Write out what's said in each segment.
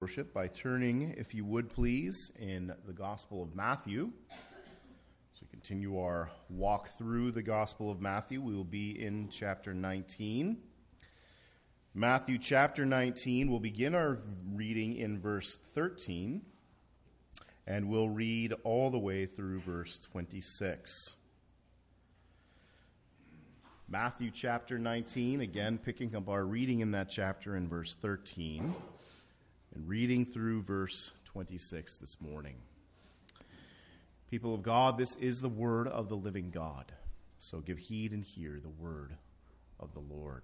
Worship by turning, if you would please, in the Gospel of Matthew. So we continue our walk through the Gospel of Matthew. We will be in chapter 19. Matthew chapter 19, we'll begin our reading in verse 13, and we'll read all the way through verse 26. Matthew chapter 19, again picking up our reading in that chapter in verse 13. And reading through verse 26 this morning. People of God, this is the word of the living God. So give heed and hear the word of the Lord.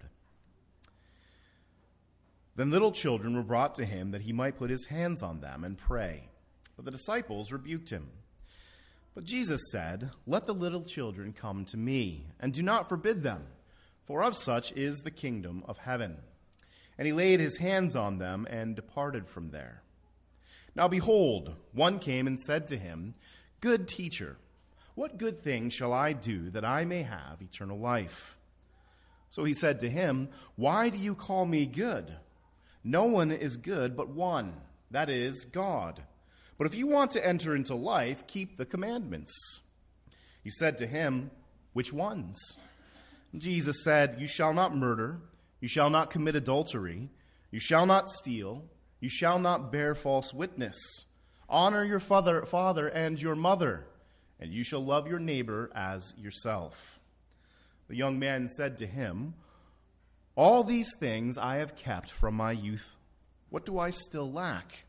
Then little children were brought to him that he might put his hands on them and pray. But the disciples rebuked him. But Jesus said, "Let the little children come to me, and do not forbid them, for of such is the kingdom of heaven." And he laid his hands on them and departed from there. Now behold, one came and said to him, "Good teacher, what good thing shall I do that I may have eternal life?" So he said to him, "Why do you call me good? No one is good but one, that is, God. But if you want to enter into life, keep the commandments." He said to him, "Which ones?" And Jesus said, "You shall not murder. You shall not commit adultery. You shall not steal. You shall not bear false witness. Honor your father and your mother, and you shall love your neighbor as yourself." The young man said to him, "All these things I have kept from my youth. What do I still lack?"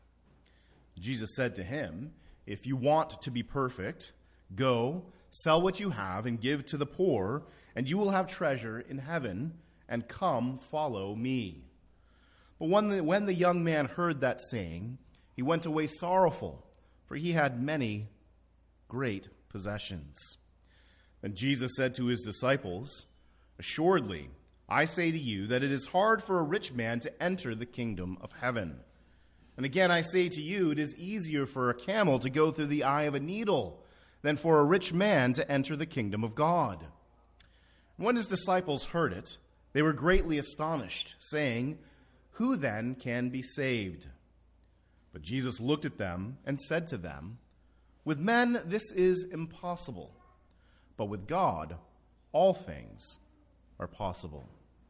Jesus said to him, "If you want to be perfect, go, sell what you have and give to the poor, and you will have treasure in heaven. And come, follow me." But when the young man heard that saying, he went away sorrowful, for he had many great possessions. Then Jesus said to his disciples, "Assuredly, I say to you that it is hard for a rich man to enter the kingdom of heaven. And again I say to you, it is easier for a camel to go through the eye of a needle than for a rich man to enter the kingdom of God." And when his disciples heard it, they were greatly astonished, saying, "Who then can be saved?" But Jesus looked at them and said to them, "With men this is impossible, but with God all things are possible."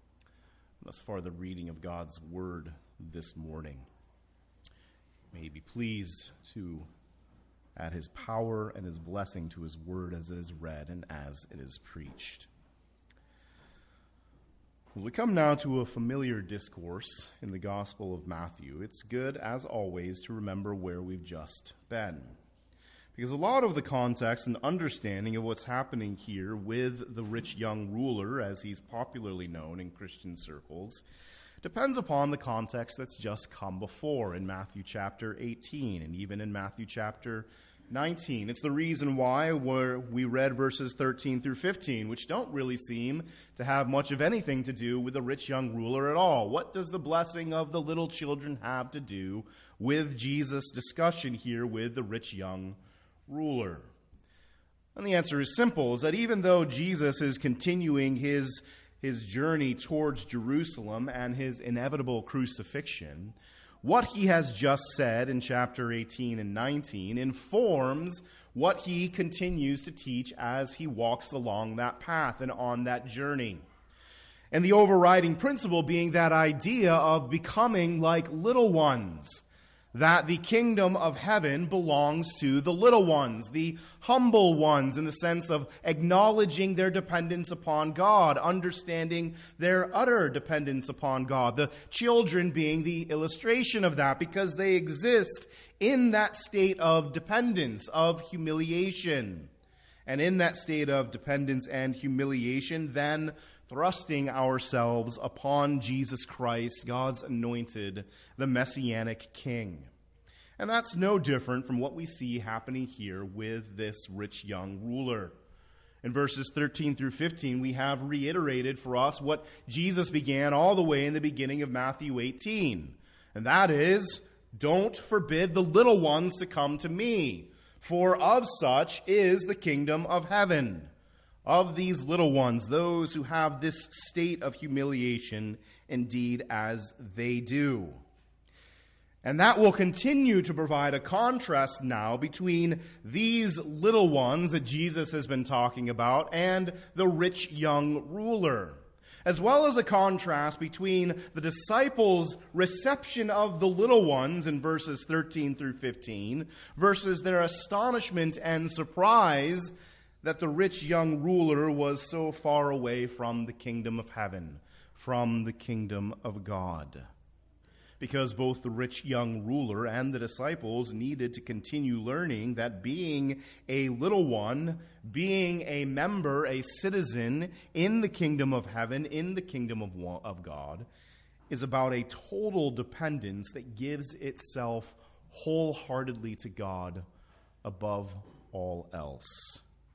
Thus far the reading of God's word this morning. May he be pleased to add his power and his blessing to his word as it is read and as it is preached. We come now to a familiar discourse in the Gospel of Matthew. It's good, as always, to remember where we've just been. Because a lot of the context and understanding of what's happening here with the rich young ruler, as he's popularly known in Christian circles, depends upon the context that's just come before in Matthew chapter 18 and even in Matthew chapter 19. It's the reason why we read verses 13 through 15, which don't really seem to have much of anything to do with the rich young ruler at all. What does the blessing of the little children have to do with Jesus' discussion here with the rich young ruler? And the answer is simple, is that even though Jesus is continuing his journey towards Jerusalem and his inevitable crucifixion, what he has just said in chapter 18 and 19 informs what he continues to teach as he walks along that path and on that journey. And the overriding principle being that idea of becoming like little ones, that the kingdom of heaven belongs to the little ones, the humble ones, in the sense of acknowledging their dependence upon God, understanding their utter dependence upon God, the children being the illustration of that, because they exist in that state of dependence, of humiliation. And in that state of dependence and humiliation, then thrusting ourselves upon Jesus Christ, God's anointed, the Messianic King. And that's no different from what we see happening here with this rich young ruler. In verses 13 through 15, we have reiterated for us what Jesus began all the way in the beginning of Matthew 18. And that is, "Don't forbid the little ones to come to me, for of such is the kingdom of heaven." Of these little ones, those who have this state of humiliation, indeed as they do. And that will continue to provide a contrast now between these little ones that Jesus has been talking about and the rich young ruler, as well as a contrast between the disciples' reception of the little ones in verses 13 through 15 versus their astonishment and surprise that the rich young ruler was so far away from the kingdom of heaven, from the kingdom of God. Because both the rich young ruler and the disciples needed to continue learning that being a little one, being a member, a citizen in the kingdom of heaven, in the kingdom of God, is about a total dependence that gives itself wholeheartedly to God above all else.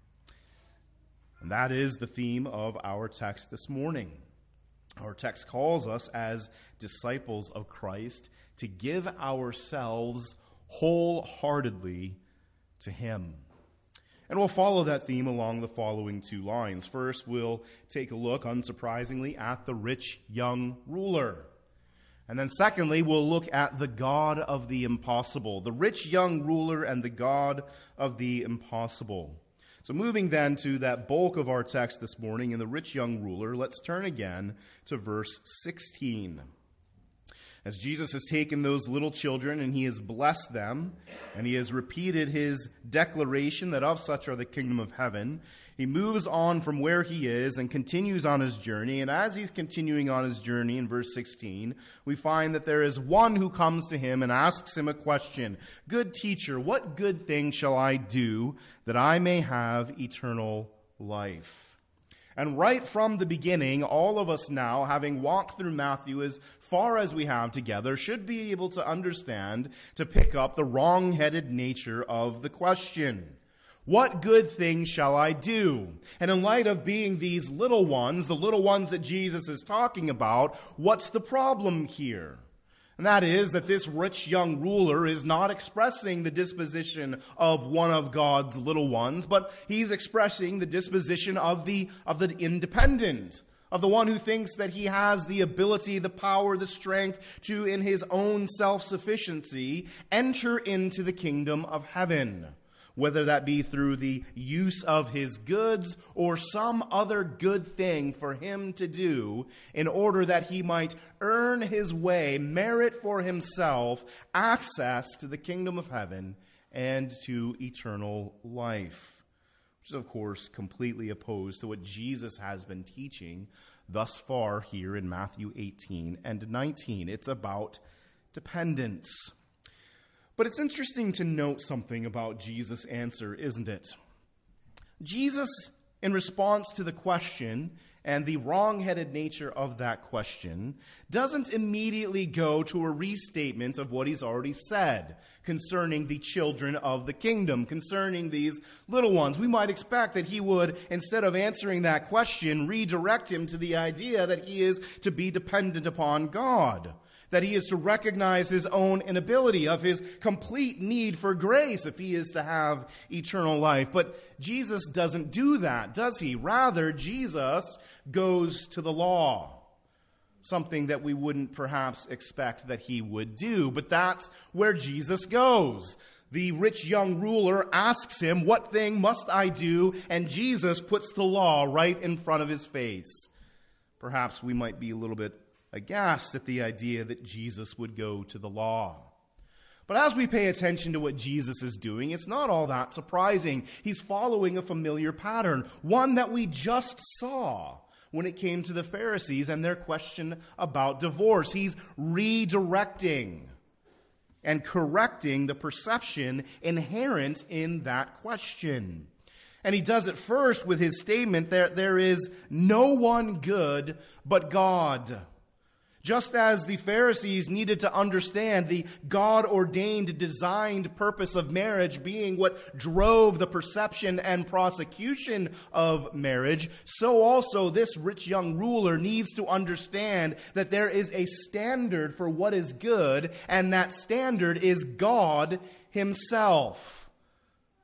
And that is the theme of our text this morning. Our text calls us as disciples of Christ to give ourselves wholeheartedly to Him. And we'll follow that theme along the following two lines. First, we'll take a look, unsurprisingly, at the rich young ruler. And then secondly, we'll look at the God of the impossible, the rich young ruler and the God of the impossible. So moving then to that bulk of our text this morning in the rich young ruler, let's turn again to verse 16. As Jesus has taken those little children and He has blessed them, and He has repeated His declaration that of such are the kingdom of heaven, He moves on from where He is and continues on His journey. And as He's continuing on His journey in verse 16, we find that there is one who comes to Him and asks Him a question. Good teacher, what good thing shall I do that I may have eternal life? And right from the beginning, all of us now, having walked through Matthew as far as we have together, should be able to understand, to pick up the wrong-headed nature of the question. What good thing shall I do? And in light of being these little ones, the little ones that Jesus is talking about, what's the problem here? And that is that this rich young ruler is not expressing the disposition of one of God's little ones, but he's expressing the disposition of the independent, of the one who thinks that he has the ability, the power, the strength to, in his own self-sufficiency, enter into the kingdom of heaven, whether that be through the use of his goods or some other good thing for him to do in order that he might earn his way, merit for himself access to the kingdom of heaven and to eternal life. Which is, of course, completely opposed to what Jesus has been teaching thus far here in Matthew 18 and 19. It's about dependence. But it's interesting to note something about Jesus' answer, isn't it? Jesus, in response to the question and the wrong-headed nature of that question, doesn't immediately go to a restatement of what he's already said concerning the children of the kingdom, concerning these little ones. We might expect that he would, instead of answering that question, redirect him to the idea that he is to be dependent upon God, that he is to recognize his own inability, of his complete need for grace if he is to have eternal life. But Jesus doesn't do that, does he? Rather, Jesus goes to the law, something that we wouldn't perhaps expect that he would do. But that's where Jesus goes. The rich young ruler asks him, "What thing must I do?" And Jesus puts the law right in front of his face. Perhaps we might be a little bit aghast at the idea that Jesus would go to the law. But as we pay attention to what Jesus is doing, it's not all that surprising. He's following a familiar pattern, one that we just saw when it came to the Pharisees and their question about divorce. He's redirecting and correcting the perception inherent in that question. And he does it first with his statement that there is no one good but God. Just as the Pharisees needed to understand the God-ordained, designed purpose of marriage being what drove the perception and prosecution of marriage, so also this rich young ruler needs to understand that there is a standard for what is good, and that standard is God himself.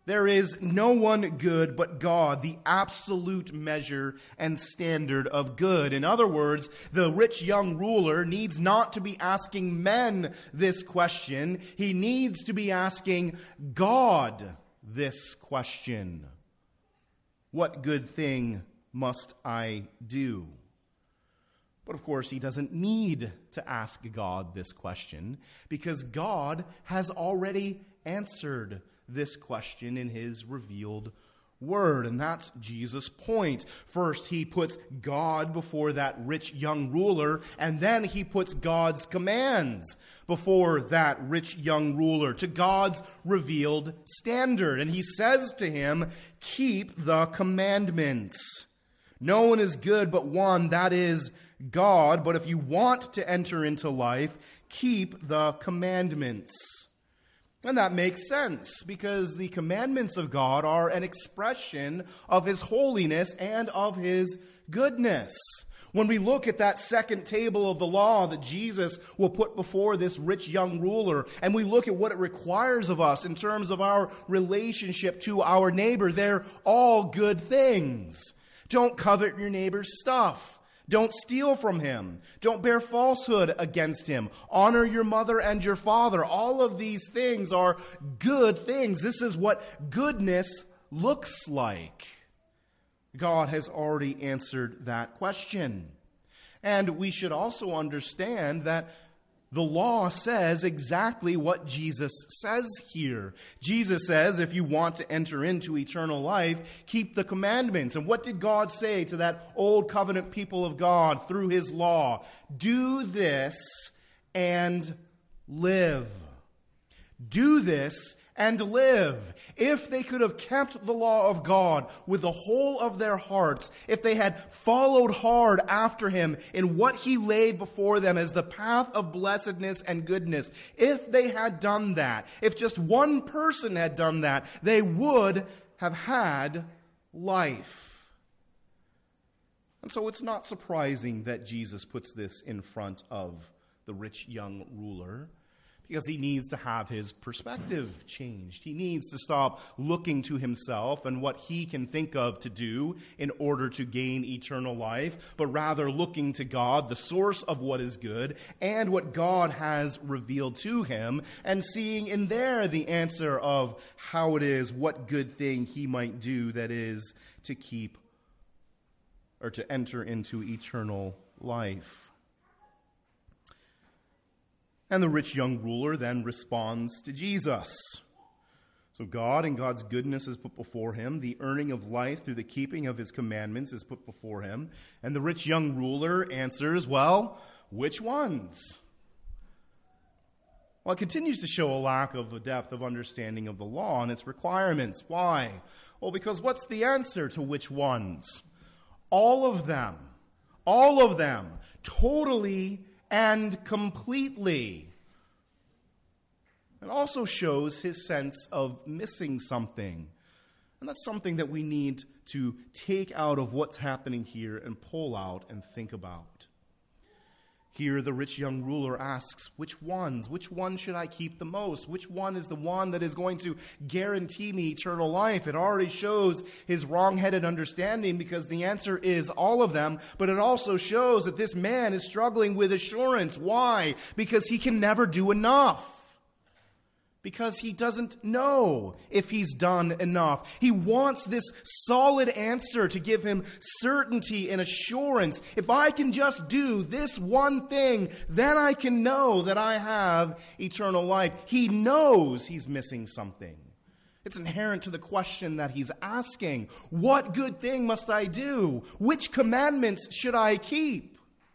There is no one good but God, the absolute measure and standard of good. In other words, the rich young ruler needs not to be asking men this question. He needs to be asking God this question. What good thing must I do? But of course, he doesn't need to ask God this question because God has already answered this question in his revealed word. And that's Jesus' point. First, he puts God before that rich young ruler, and then he puts God's commands before that rich young ruler to God's revealed standard. And he says to him, keep the commandments. No one is good but one, that is God. But if you want to enter into life, keep the commandments. And that makes sense because the commandments of God are an expression of his holiness and of his goodness. When we look at that second table of the law that Jesus will put before this rich young ruler, and we look at what it requires of us in terms of our relationship to our neighbor, they're all good things. Don't covet your neighbor's stuff. Don't steal from him. Don't bear falsehood against him. Honor your mother and your father. All of these things are good things. This is what goodness looks like. God has already answered that question. And we should also understand that the law says exactly what Jesus says here. Jesus says, if you want to enter into eternal life, keep the commandments. And what did God say to that old covenant people of God through his law? Do this and live. Do this and live. If they could have kept the law of God with the whole of their hearts, if they had followed hard after him in what he laid before them as the path of blessedness and goodness, if they had done that, if just one person had done that, they would have had life. And so it's not surprising that Jesus puts this in front of the rich young ruler, because he needs to have his perspective changed. He needs to stop looking to himself and what he can think of to do in order to gain eternal life, but rather looking to God, the source of what is good, and what God has revealed to him, and seeing in there the answer of how it is, what good thing he might do, that is, to keep or to enter into eternal life. And the rich young ruler then responds to Jesus. So God and God's goodness is put before him. The earning of life through the keeping of his commandments is put before him. And the rich young ruler answers, well, which ones? Well, it continues to show a lack of a depth of understanding of the law and its requirements. Why? Well, because what's the answer to which ones? All of them. All of them. Totally and completely. It also shows his sense of missing something. And that's something that we need to take out of what's happening here and pull out and think about. Here the rich young ruler asks, which ones? Which one should I keep the most? Which one is the one that is going to guarantee me eternal life? It already shows his wrong-headed understanding because the answer is all of them, but it also shows that this man is struggling with assurance. Why? Because he can never do enough. Because he doesn't know if he's done enough. He wants this solid answer to give him certainty and assurance. If I can just do this one thing, then I can know that I have eternal life. He knows he's missing something. It's inherent to the question that he's asking. What good thing must I do? Which commandments should I keep?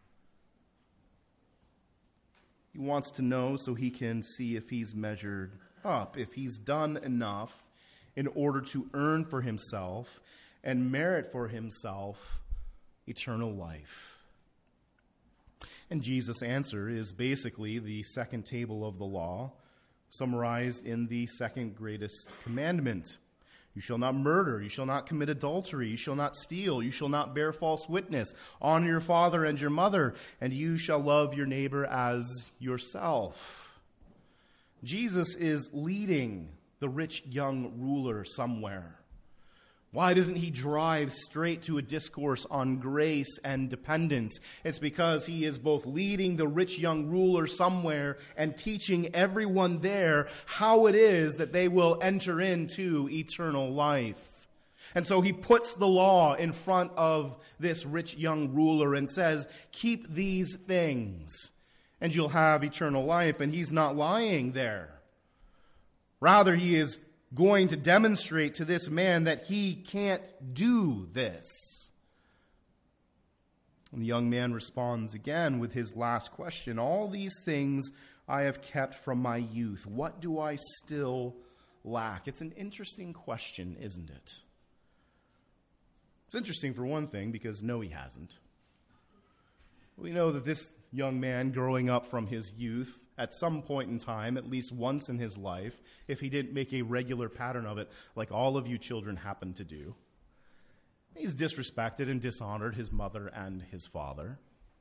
He wants to know so he can see if he's measured up, if he's done enough in order to earn for himself and merit for himself eternal life. And Jesus' answer is basically the second table of the law, summarized in the second greatest commandment. You shall not murder, you shall not commit adultery, you shall not steal, you shall not bear false witness, honor your father and your mother, and you shall love your neighbor as yourself. Jesus is leading the rich young ruler somewhere? Why doesn't he drive straight to a discourse on grace and dependence? It's because he is both leading the rich young ruler somewhere and teaching everyone there how it is that they will enter into eternal life. And so he puts the law in front of this rich young ruler and says, keep these things and you'll have eternal life. And he's not lying there. Rather, he is going to demonstrate to this man that he can't do this. And the young man responds again with his last question. All these things I have kept from my youth. What do I still lack? It's an interesting question, isn't it? It's interesting for one thing because no, he hasn't. We know that this young man growing up from his youth, at some point in time, at least once in his life, if he didn't make a regular pattern of it, like all of you children happen to do, he's disrespected and dishonored his mother and his father.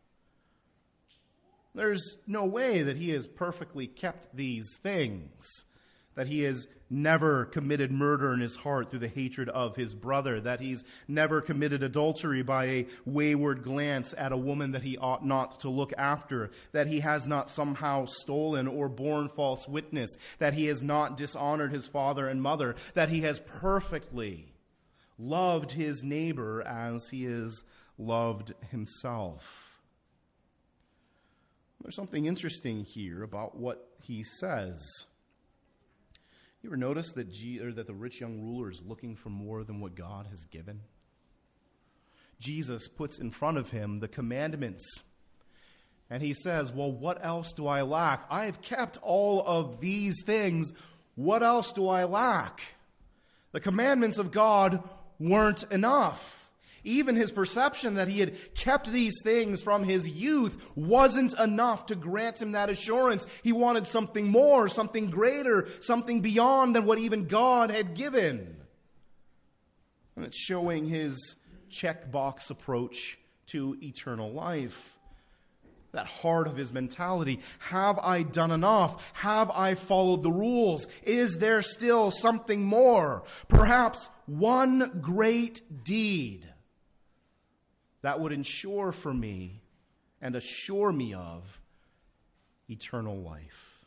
There's no way that he has perfectly kept these things, that he has never committed murder in his heart through the hatred of his brother, that he's never committed adultery by a wayward glance at a woman that he ought not to look after, that he has not somehow stolen or borne false witness, that he has not dishonored his father and mother, that he has perfectly loved his neighbor as he is loved himself. There's something interesting here about what he says. You ever notice that the rich young ruler is looking for more than what God has given? Jesus puts in front of him the commandments. And he says, well, what else do I lack? I have kept all of these things. What else do I lack? The commandments of God weren't enough. Even his perception that he had kept these things from his youth wasn't enough to grant him that assurance. He wanted something more, something greater, something beyond than what even God had given. And it's showing his checkbox approach to eternal life. That heart of his mentality. Have I done enough? Have I followed the rules? Is there still something more? Perhaps one great deed that would ensure for me and assure me of eternal life.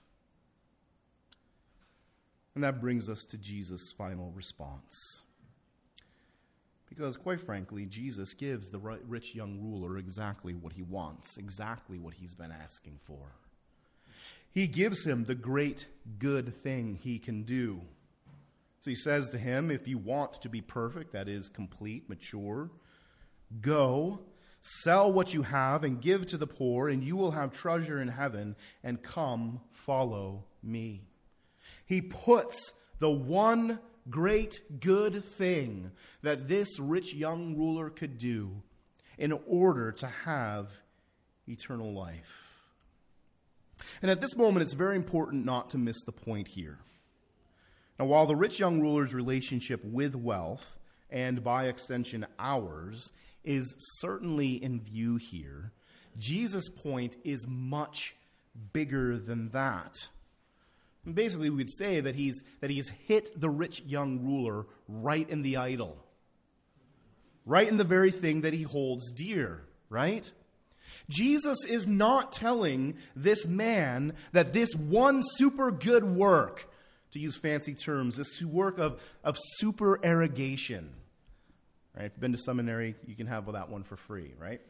And that brings us to Jesus' final response. Because, quite frankly, Jesus gives the rich young ruler exactly what he wants, exactly what he's been asking for. He gives him the great good thing he can do. So he says to him, if you want to be perfect, that is complete, mature, go, sell what you have and give to the poor, and you will have treasure in heaven, and come, follow me. He puts the one great good thing that this rich young ruler could do in order to have eternal life. And at this moment, it's very important not to miss the point here. Now, while the rich young ruler's relationship with wealth, and by extension ours, is certainly in view here, Jesus' point is much bigger than that. And basically, we would say that he's hit the rich young ruler right in the idol, right in the very thing that he holds dear, right? Jesus is not telling this man that this one super good work, to use fancy terms, this work of supererogation. Right? If you've been to seminary, you can have that one for free, right?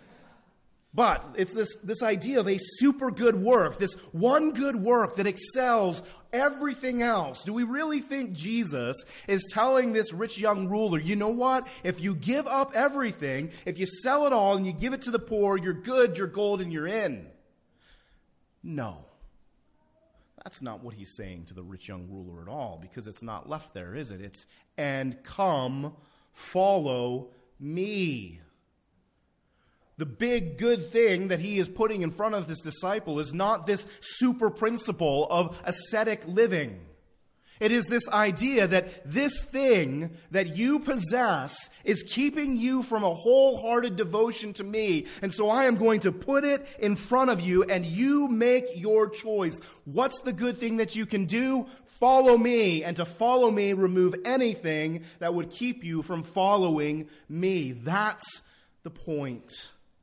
But it's this idea of a super good work, this one good work that excels everything else. Do we really think Jesus is telling this rich young ruler, you know what? If you give up everything, if you sell it all and you give it to the poor, you're good, you're golden, you're in? No. That's not what he's saying to the rich young ruler at all, because it's not left there, is it? It's, and come, follow me. The big good thing that he is putting in front of this disciple is not this super principle of ascetic living. It is this idea that this thing that you possess is keeping you from a wholehearted devotion to me. And so I am going to put it in front of you and you make your choice. What's the good thing that you can do? Follow me. And to follow me, remove anything that would keep you from following me. That's the point.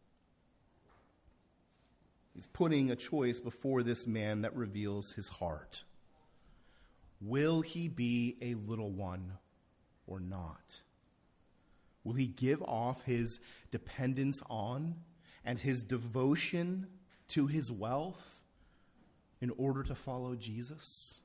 He's putting a choice before this man that reveals his heart. Will he be a little one or not? Will he give off his dependence on and his devotion to his wealth in order to follow Jesus?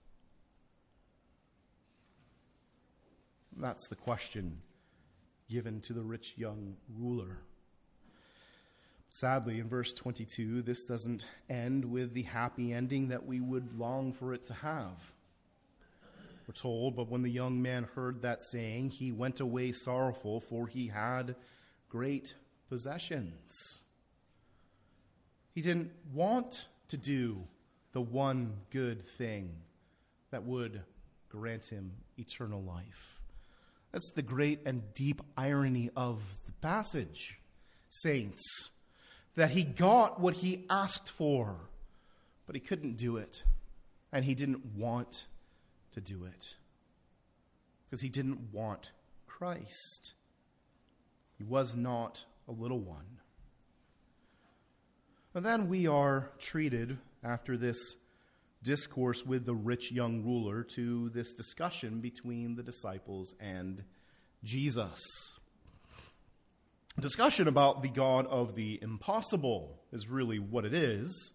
That's the question given to the rich young ruler. Sadly, in verse 22, this doesn't end with the happy ending that we would long for it to have. We're told, but when the young man heard that saying, he went away sorrowful, for he had great possessions. He didn't want to do the one good thing that would grant him eternal life. That's the great and deep irony of the passage, saints, that he got what he asked for, but he couldn't do it, and he didn't want to do it because he didn't want Christ. He was not a little one. And then we are treated, after this discourse with the rich young ruler, to this discussion between the disciples and Jesus. A discussion about the God of the impossible is really what it is.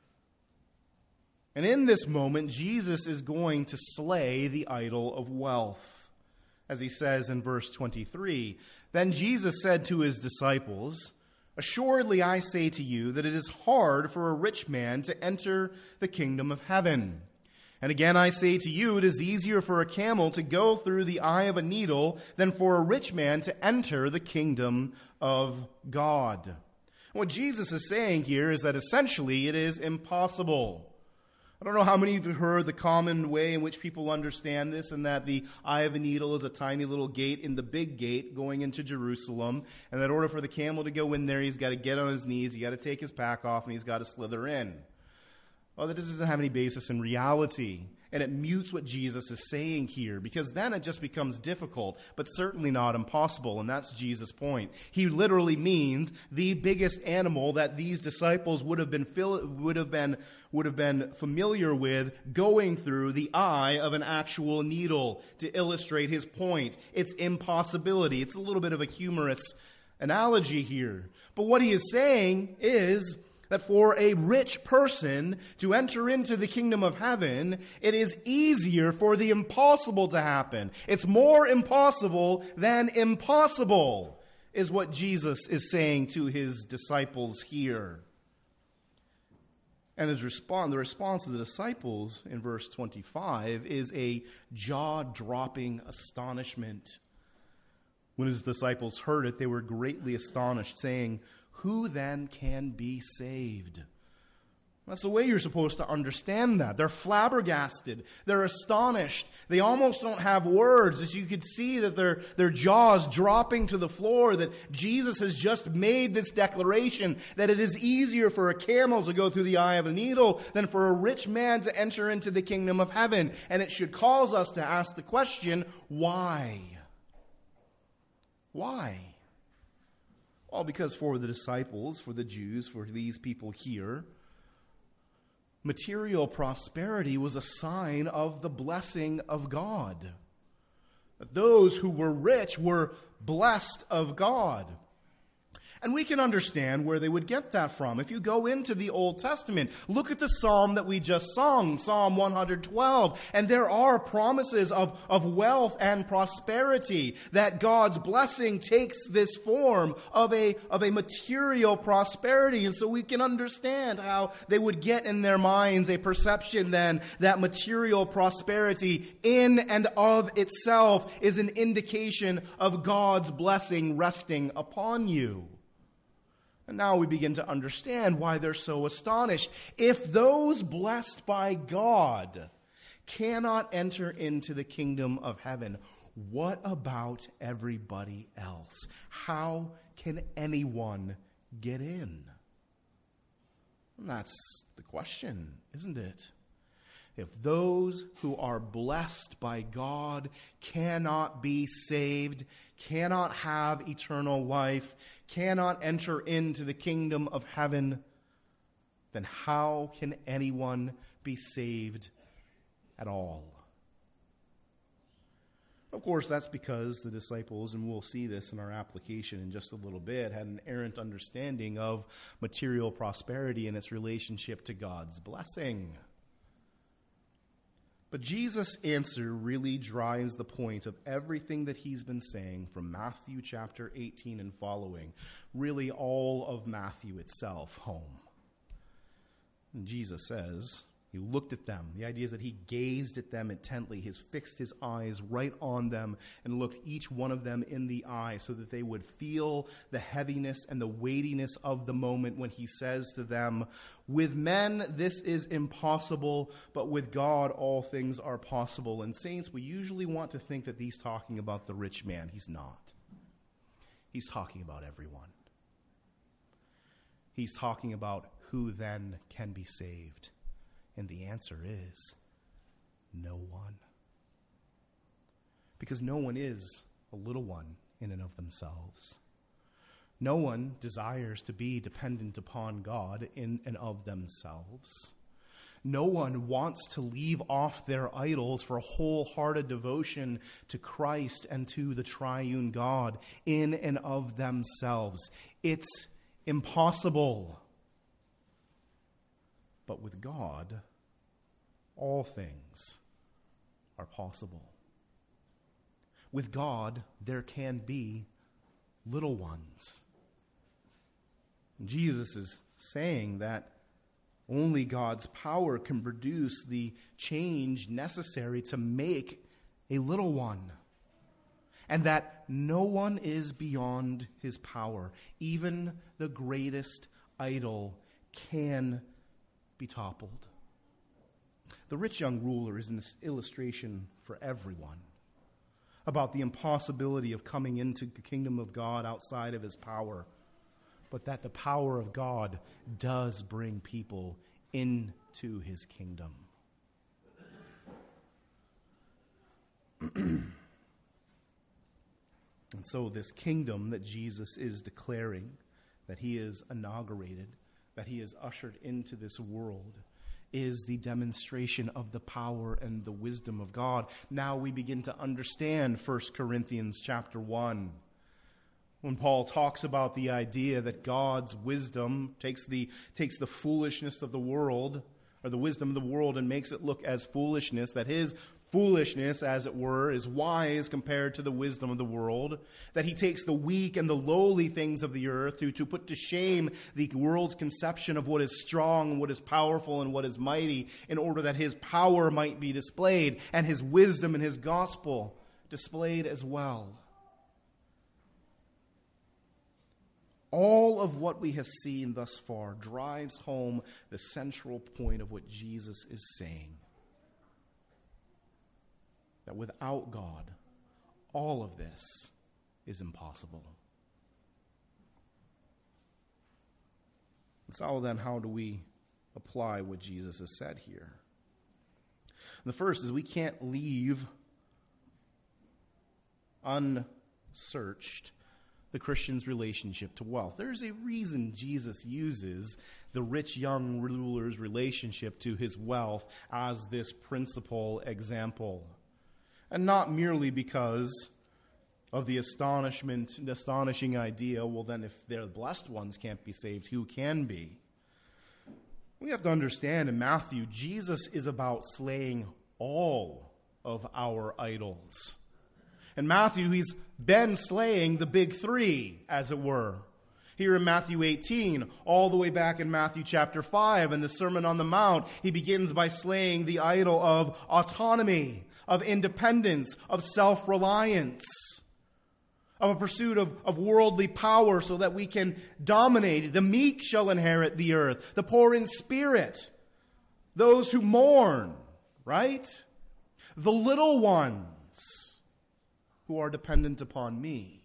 And in this moment, Jesus is going to slay the idol of wealth. As he says in verse 23, "Then Jesus said to his disciples, 'Assuredly I say to you that it is hard for a rich man to enter the kingdom of heaven. And again I say to you, it is easier for a camel to go through the eye of a needle than for a rich man to enter the kingdom of God.'" What Jesus is saying here is that essentially it is impossible. I don't know how many of you heard the common way in which people understand this, and that the eye of a needle is a tiny little gate in the big gate going into Jerusalem, and that in order for the camel to go in there, he's got to get on his knees, he's got to take his pack off, and he's got to slither in. Well, that doesn't have any basis in reality, and it mutes what Jesus is saying here, because then it just becomes difficult, but certainly not impossible, and that's Jesus' point. He literally means the biggest animal that these disciples would have been familiar with going through the eye of an actual needle to illustrate his point. It's impossibility. It's a little bit of a humorous analogy here. But what he is saying is that for a rich person to enter into the kingdom of heaven, it is easier for the impossible to happen. It's more impossible than impossible, is what Jesus is saying to his disciples here. And the response of the disciples in verse 25 is a jaw-dropping astonishment. When his disciples heard it, they were greatly astonished, saying, "Who then can be saved?" That's the way you're supposed to understand that. They're flabbergasted. They're astonished. They almost don't have words, as you could see that their jaws dropping to the floor, that Jesus has just made this declaration that it is easier for a camel to go through the eye of a needle than for a rich man to enter into the kingdom of heaven. And it should cause us to ask the question, why? Why? Well, because for the disciples, for the Jews, for these people here, material prosperity was a sign of the blessing of God. That those who were rich were blessed of God. And we can understand where they would get that from. If you go into the Old Testament, look at the psalm that we just sung, Psalm 112. And there are promises of wealth and prosperity, that God's blessing takes this form of a material prosperity. And so we can understand how they would get in their minds a perception then that material prosperity in and of itself is an indication of God's blessing resting upon you. And now we begin to understand why they're so astonished. If those blessed by God cannot enter into the kingdom of heaven. What about everybody else? How can anyone get in? And that's the question, isn't it? If those who are blessed by God cannot be saved, cannot have eternal life, cannot enter into the kingdom of heaven, then how can anyone be saved at all? Of course, that's because the disciples, and we'll see this in our application in just a little bit, had an errant understanding of material prosperity and its relationship to God's blessing. But Jesus' answer really drives the point of everything that he's been saying from Matthew chapter 18 and following, really all of Matthew itself, home. And Jesus says, he looked at them. The idea is that he gazed at them intently. He fixed his eyes right on them and looked each one of them in the eye so that they would feel the heaviness and the weightiness of the moment when he says to them, with men this is impossible, but with God all things are possible. And saints, we usually want to think that he's talking about the rich man. He's not. He's talking about everyone. He's talking about who then can be saved. And the answer is no one. Because no one is a little one in and of themselves. No one desires to be dependent upon God in and of themselves. No one wants to leave off their idols for a wholehearted devotion to Christ and to the triune God in and of themselves. It's impossible. But with God, all things are possible. With God, there can be little ones. Jesus is saying that only God's power can produce the change necessary to make a little one. And that no one is beyond his power. Even the greatest idol can be toppled. The rich young ruler is an illustration for everyone about the impossibility of coming into the kingdom of God outside of his power, but that the power of God does bring people into his kingdom. And so this kingdom that Jesus is declaring, that he is inaugurated, that he is ushered into this world, is the demonstration of the power and the wisdom of God. Now we begin to understand 1 Corinthians chapter 1. When Paul talks about the idea that God's wisdom takes the foolishness of the world, or the wisdom of the world, and makes it look as foolishness, that his foolishness, as it were, is wise compared to the wisdom of the world, that he takes the weak and the lowly things of the earth to put to shame the world's conception of what is strong, what is powerful, and what is mighty, in order that his power might be displayed, and his wisdom and his gospel displayed as well. All of what we have seen thus far drives home the central point of what Jesus is saying. That without God, all of this is impossible. And so then, how do we apply what Jesus has said here? The first is we can't leave unsearched the Christian's relationship to wealth. There's a reason Jesus uses the rich young ruler's relationship to his wealth as this principal example. And not merely because of the astonishing idea, well then if they're the blessed ones can't be saved, who can be? We have to understand in Matthew, Jesus is about slaying all of our idols. In Matthew, he's been slaying the big three, as it were. Here in Matthew 18, all the way back in Matthew chapter 5, in the Sermon on the Mount, he begins by slaying the idol of autonomy, of independence, of self-reliance, of a pursuit of worldly power so that we can dominate. The meek shall inherit the earth, the poor in spirit, those who mourn, right? the little ones who are dependent upon me.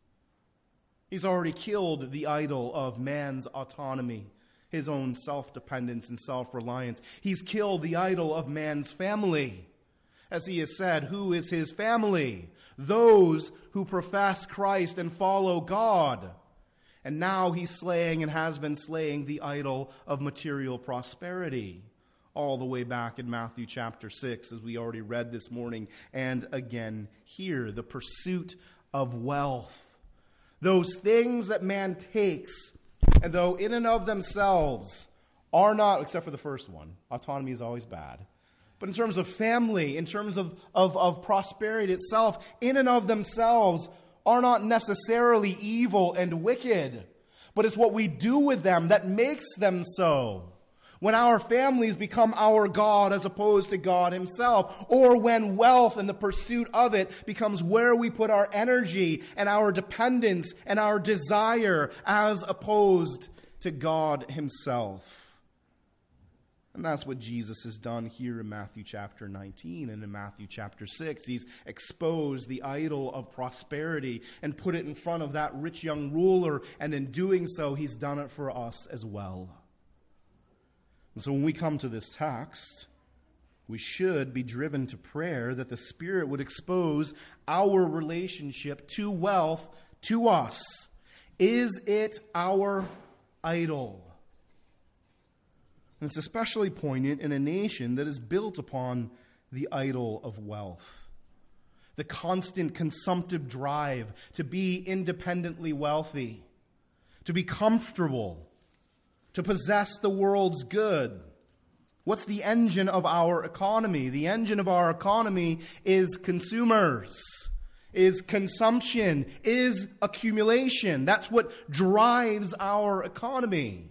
He's already killed the idol of man's autonomy, his own self-dependence and self-reliance. He's killed the idol of man's family. As he has said, who is his family? Those who profess Christ and follow God. And now he's slaying and has been slaying the idol of material prosperity. All the way back in Matthew chapter 6, as we already read this morning, and again here, the pursuit of wealth. Those things that man takes, and though in and of themselves are not, except for the first one, autonomy is always bad. But in terms of family, in terms of prosperity itself, in and of themselves are not necessarily evil and wicked. But it's what we do with them that makes them so. When our families become our God as opposed to God himself, or when wealth and the pursuit of it becomes where we put our energy and our dependence and our desire as opposed to God himself. And that's what Jesus has done here in Matthew chapter 19 and in Matthew chapter 6. He's exposed the idol of prosperity and put it in front of that rich young ruler, and in doing so, he's done it for us as well. And so when we come to this text, we should be driven to prayer that the Spirit would expose our relationship to wealth to us. Is it our idol? And it's especially poignant in a nation that is built upon the idol of wealth. The constant consumptive drive to be independently wealthy, to be comfortable, to possess the world's good. What's the engine of our economy? The engine of our economy is consumers, is consumption, is accumulation. That's what drives our economy.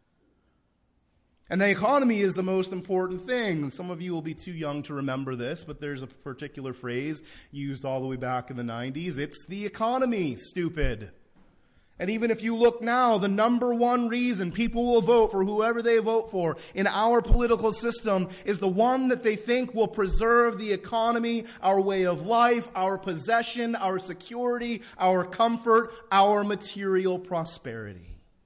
And the economy is the most important thing. Some of you will be too young to remember this, but there's a particular phrase used all the way back in the 90s. It's the economy, stupid. And even if you look now, the number one reason people will vote for whoever they vote for in our political system is the one that they think will preserve the economy, our way of life, our possession, our security, our comfort, our material prosperity.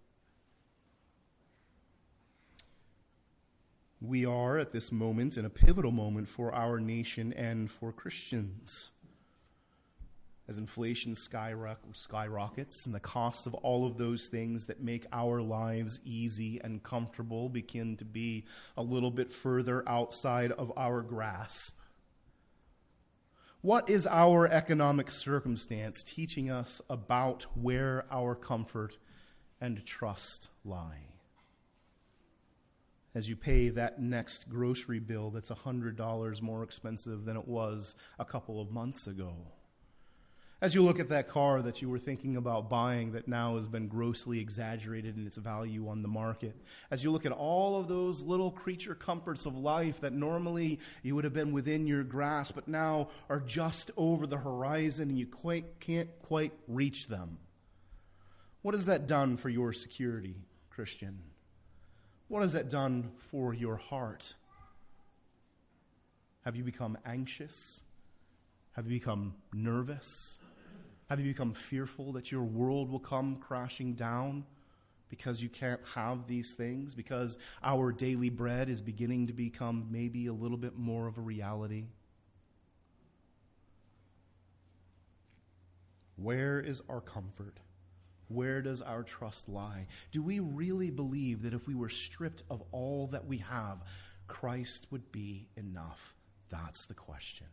We are at this moment in a pivotal moment for our nation and for Christians. As inflation skyrockets and the costs of all of those things that make our lives easy and comfortable begin to be a little bit further outside of our grasp. What is our economic circumstance teaching us about where our comfort and trust lie? As you pay that next grocery bill that's $100 more expensive than it was a couple of months ago. As you look at that car that you were thinking about buying that now has been grossly exaggerated in its value on the market. As you look at all of those little creature comforts of life that normally you would have been within your grasp, but now are just over the horizon and you can't quite reach them. What has that done for your security, Christian? What has that done for your heart? Have you become anxious? Have you become nervous? Have you become fearful that your world will come crashing down because you can't have these things? Because our daily bread is beginning to become maybe a little bit more of a reality? Where is our comfort? Where does our trust lie? Do we really believe that if we were stripped of all that we have, Christ would be enough? That's the question.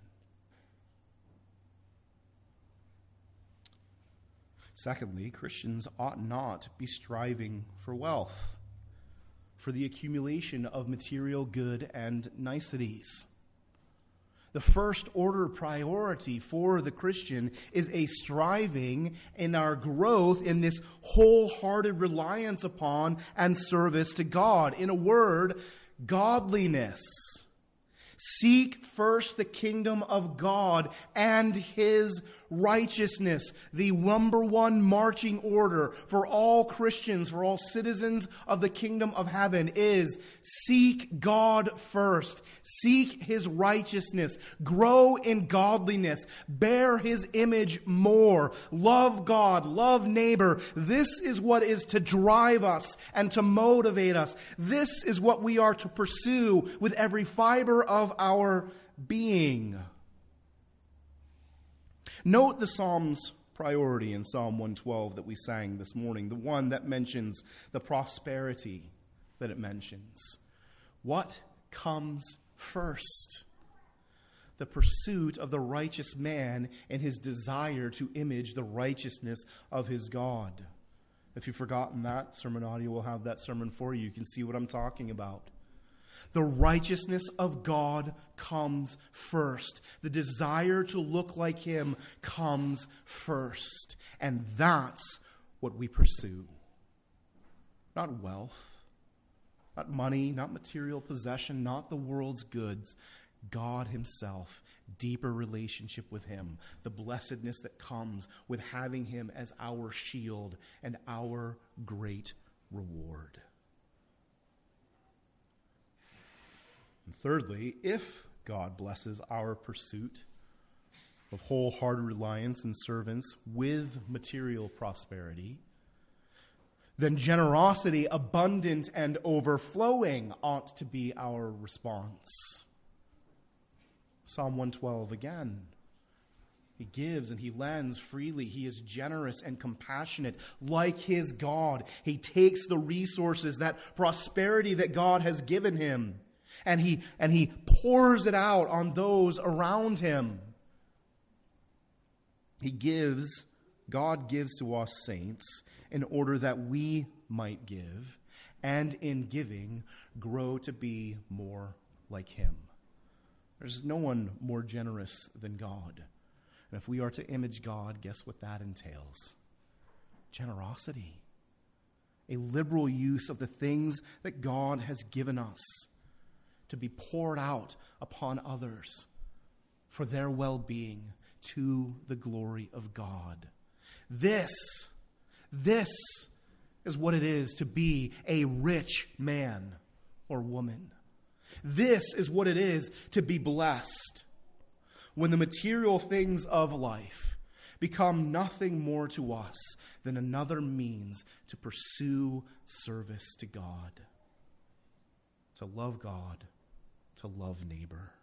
Secondly, Christians ought not be striving for wealth, for the accumulation of material good and niceties. The first order priority for the Christian is a striving in our growth in this wholehearted reliance upon and service to God. In a word, godliness. Seek first the kingdom of God and his righteousness, the number one marching order for all Christians, for all citizens of the kingdom of heaven is seek God first. Seek his righteousness. Grow in godliness. Bear his image more. Love God. Love neighbor. This is what is to drive us and to motivate us. This is what we are to pursue with every fiber of our being. Note the Psalm's priority in Psalm 112 that we sang this morning, the one that mentions the prosperity that it mentions. What comes first? The pursuit of the righteous man and his desire to image the righteousness of his God. If you've forgotten that, Sermon Audio will have that sermon for you. You can see what I'm talking about. The righteousness of God comes first. The desire to look like him comes first. And that's what we pursue. Not wealth, not money, not material possession, not the world's goods. God himself, deeper relationship with him, the blessedness that comes with having him as our shield and our great reward. And thirdly, if God blesses our pursuit of wholehearted reliance and servants with material prosperity, then generosity, abundant and overflowing, ought to be our response. Psalm 112 again. He gives and he lends freely. He is generous and compassionate like his God. He takes the resources, that prosperity that God has given him, and he pours it out on those around him. God gives to us saints in order that we might give, and in giving grow to be more like him. There's no one more generous than God. And if we are to image God, guess what that entails? Generosity. A liberal use of the things that God has given us to be poured out upon others for their well-being to the glory of God. This is what it is to be a rich man or woman. This is what it is to be blessed. When the material things of life become nothing more to us than another means to pursue service to God, to love God, to love neighbor.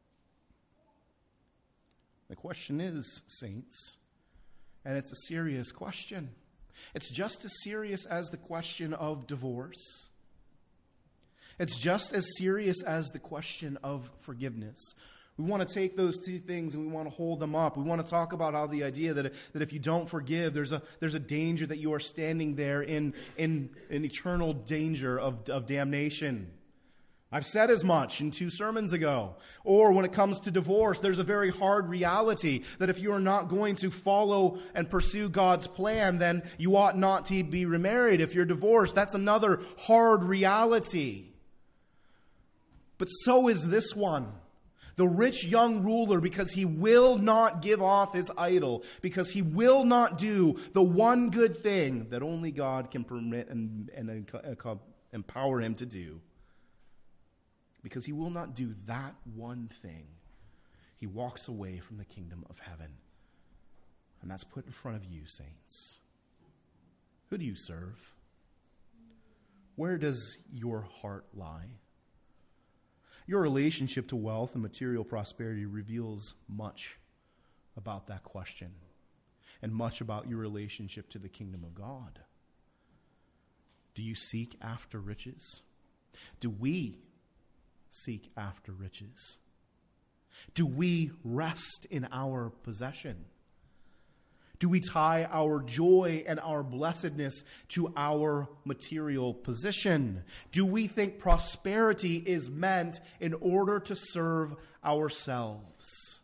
The question is, saints, and it's a serious question. It's just as serious as the question of divorce. It's just as serious as the question of forgiveness. We want to take those two things and we want to hold them up. We want to talk about how the idea that if you don't forgive, there's a danger that you are standing there in eternal danger of damnation. I've said as much in 2 sermons ago. Or when it comes to divorce, there's a very hard reality that if you are not going to follow and pursue God's plan, then you ought not to be remarried. If you're divorced, that's another hard reality. But so is this one. The rich young ruler, because he will not give off his idol, because he will not do the one good thing that only God can permit and empower him to do. Because he will not do that one thing, he walks away from the kingdom of heaven. And that's put in front of you, saints. Who do you serve? Where does your heart lie? Your relationship to wealth and material prosperity reveals much about that question and much about your relationship to the kingdom of God. Do you seek after riches? Do we seek after riches? Do we rest in our possession? Do we tie our joy and our blessedness to our material position? Do we think prosperity is meant in order to serve ourselves?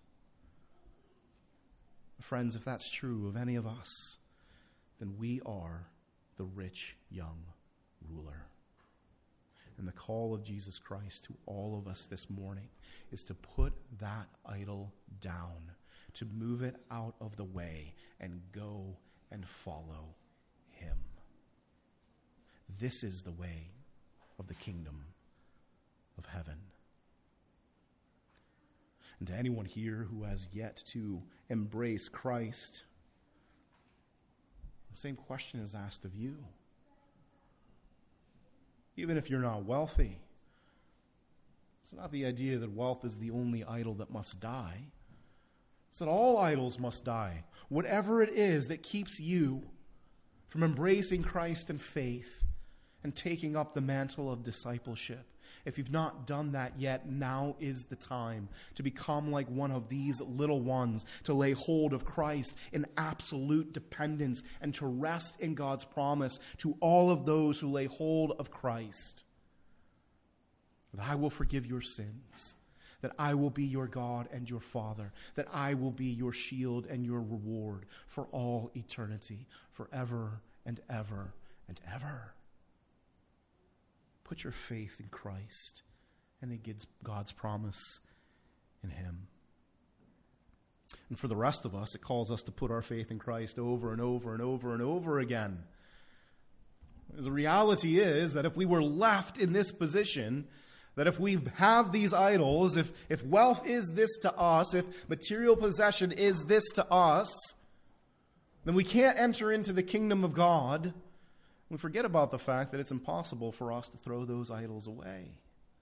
Friends, if that's true of any of us, then we are the rich young ruler. And the call of Jesus Christ to all of us this morning is to put that idol down, to move it out of the way and go and follow him. This is the way of the kingdom of heaven. And to anyone here who has yet to embrace Christ, the same question is asked of you. Even if you're not wealthy, it's not the idea that wealth is the only idol that must die. It's that all idols must die. Whatever it is that keeps you from embracing Christ in faith and taking up the mantle of discipleship. If you've not done that yet, now is the time to become like one of these little ones, to lay hold of Christ in absolute dependence and to rest in God's promise to all of those who lay hold of Christ. That I will forgive your sins, that I will be your God and your Father, that I will be your shield and your reward for all eternity, forever and ever and ever. Put your faith in Christ and in God's promise in him. And for the rest of us, it calls us to put our faith in Christ over and over and over and over again. Because the reality is that if we were left in this position, that if we have these idols, if wealth is this to us, if material possession is this to us, then we can't enter into the kingdom of God. We forget about the fact that it's impossible for us to throw those idols away.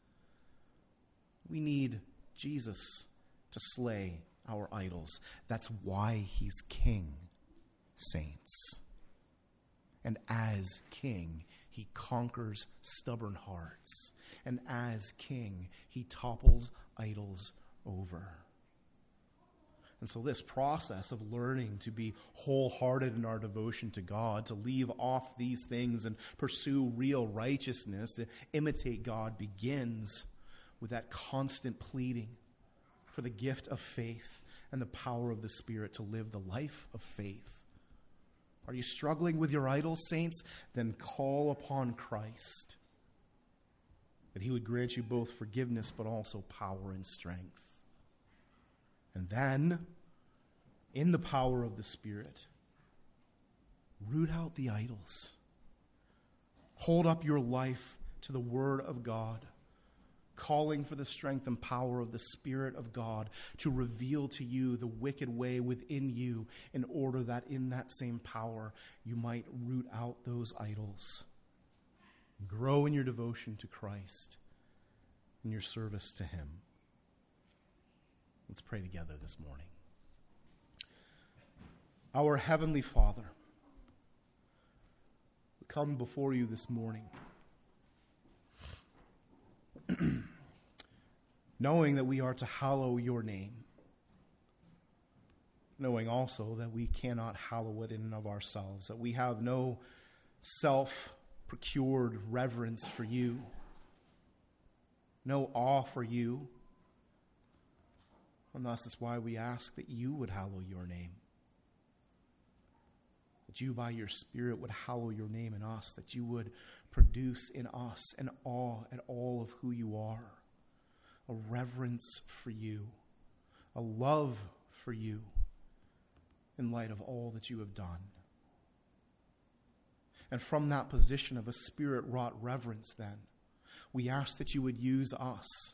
We need Jesus to slay our idols. That's why he's king, saints. And as king, he conquers stubborn hearts. And as king, he topples idols over. And so this process of learning to be wholehearted in our devotion to God, to leave off these things and pursue real righteousness, to imitate God, begins with that constant pleading for the gift of faith and the power of the Spirit to live the life of faith. Are you struggling with your idols, saints? Then call upon Christ, that he would grant you both forgiveness but also power and strength. And then, in the power of the Spirit, root out the idols. Hold up your life to the Word of God, calling for the strength and power of the Spirit of God to reveal to you the wicked way within you, in order that in that same power you might root out those idols. Grow in your devotion to Christ, in your service to him. Let's pray together this morning. Our Heavenly Father, we come before you this morning, knowing that we are to hallow your name, knowing also that we cannot hallow it in and of ourselves, that we have no self-procured reverence for you, no awe for you. And thus it's why we ask that you would hallow your name. That you by your Spirit would hallow your name in us. That you would produce in us an awe at all of who you are. A reverence for you. A love for you in light of all that you have done. And from that position of a Spirit-wrought reverence then, we ask that you would use us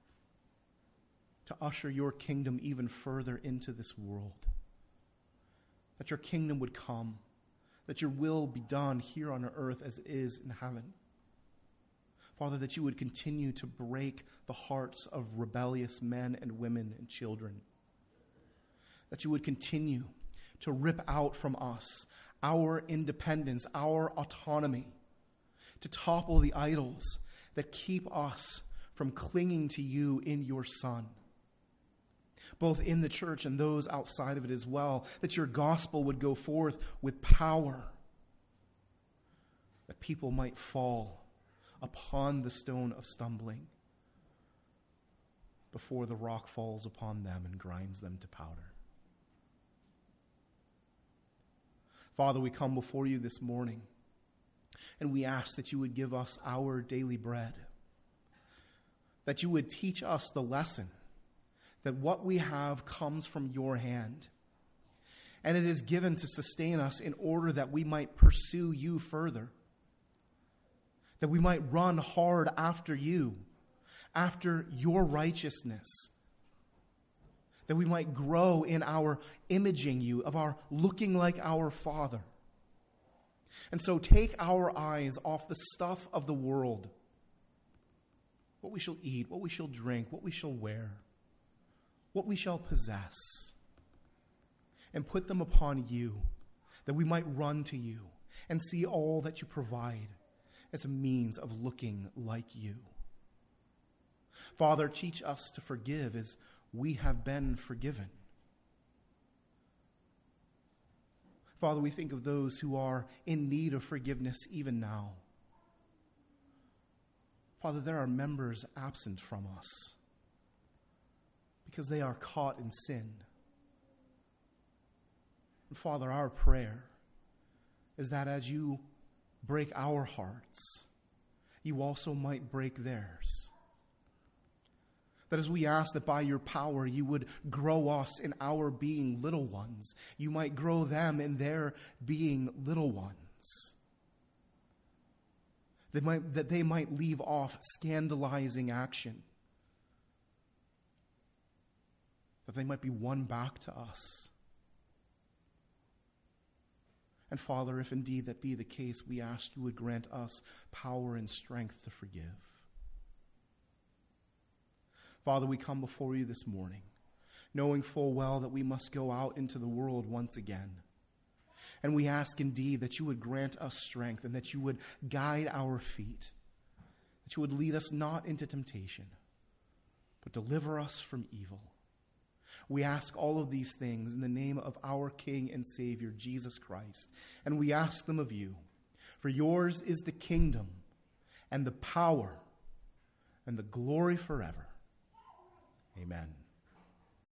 to usher your kingdom even further into this world. That your kingdom would come, that your will be done here on earth as it is in heaven. Father, that you would continue to break the hearts of rebellious men and women and children. That you would continue to rip out from us our independence, our autonomy, to topple the idols that keep us from clinging to you in your Son, both in the church and those outside of it as well, that your gospel would go forth with power, that people might fall upon the stone of stumbling before the rock falls upon them and grinds them to powder. Father, we come before you this morning, and we ask that you would give us our daily bread, that you would teach us the lesson that what we have comes from your hand. And it is given to sustain us in order that we might pursue you further. That we might run hard after you, after your righteousness. That we might grow in our imaging you, of our looking like our Father. And so take our eyes off the stuff of the world. What we shall eat, what we shall drink, what we shall wear, what we shall possess. And put them upon you, that we might run to you and see all that you provide as a means of looking like you. Father, teach us to forgive as we have been forgiven. Father, we think of those who are in need of forgiveness even now. Father, there are members absent from us because they are caught in sin. And Father, our prayer is that as you break our hearts, you also might break theirs. That as we ask that by your power you would grow us in our being little ones, you might grow them in their being little ones. That they might leave off scandalizing action. That they might be won back to us. And Father, if indeed that be the case, we ask you would grant us power and strength to forgive. Father, we come before you this morning, knowing full well that we must go out into the world once again. And we ask indeed that you would grant us strength and that you would guide our feet, that you would lead us not into temptation, but deliver us from evil. We ask all of these things in the name of our King and Savior, Jesus Christ. And we ask them of you. For yours is the kingdom and the power and the glory forever. Amen.